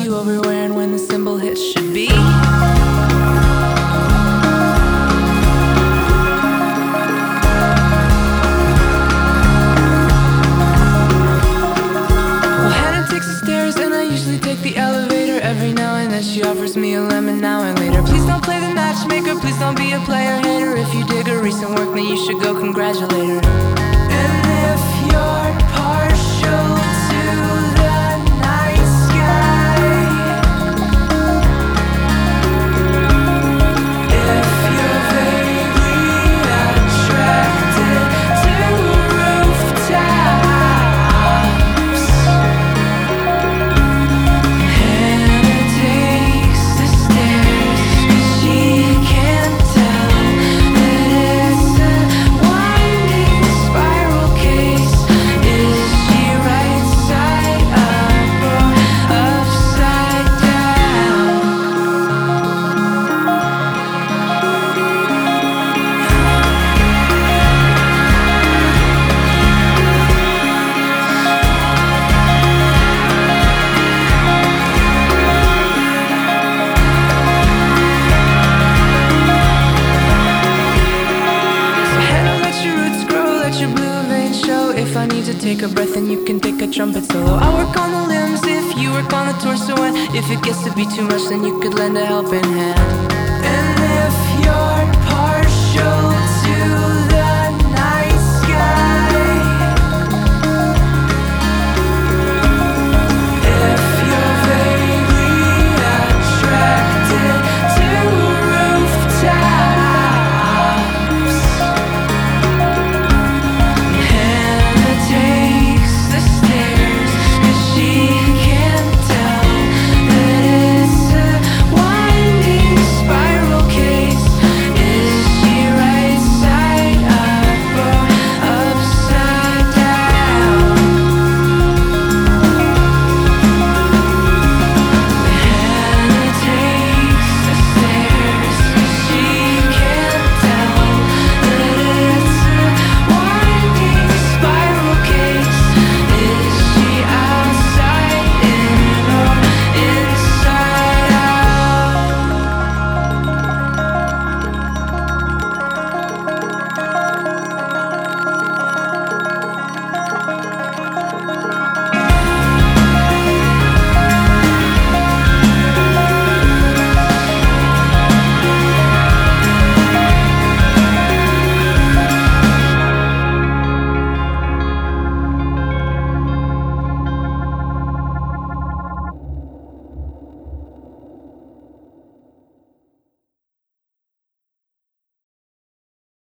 you overwear, and when the symbol hits should be. Take the elevator every now and then. She offers me a lemon now and later. Please don't play the matchmaker, please don't be a player hater. If you dig her recent work, then you should go congratulate her. And if you're partial to the night sky, if you're vaguely attracted to rooftops, if I need to take a breath, then you can take a trumpet solo. I work on the limbs if you work on the torso, and if it gets to be too much, then you could lend a helping hand. And if you're